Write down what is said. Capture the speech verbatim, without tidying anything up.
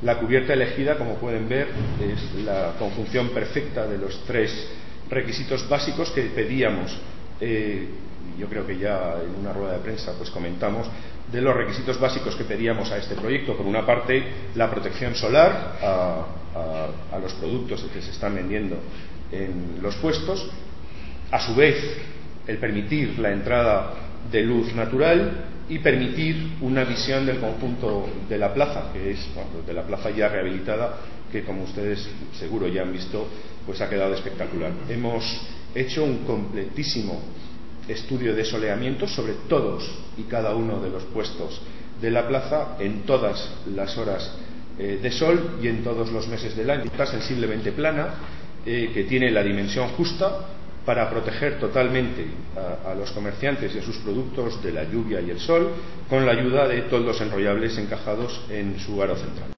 La cubierta elegida, como pueden ver, es la conjunción perfecta de los tres requisitos básicos que pedíamos. Eh, yo creo que ya en una rueda de prensa pues comentamos de los requisitos básicos que pedíamos a este proyecto. Por una parte, la protección solar a, a, a los productos que se están vendiendo en los puestos. A su vez, el permitir la entrada de luz natural y permitir una visión del conjunto de la plaza, que es bueno, de la plaza ya rehabilitada, que como ustedes seguro ya han visto, pues ha quedado espectacular. Hemos hecho un completísimo estudio de soleamiento sobre todos y cada uno de los puestos de la plaza en todas las horas eh, de sol y en todos los meses del año. Está sensiblemente plana, eh, que tiene la dimensión justa para proteger totalmente a, a los comerciantes y a sus productos de la lluvia y el sol, con la ayuda de toldos enrollables encajados en su aro central.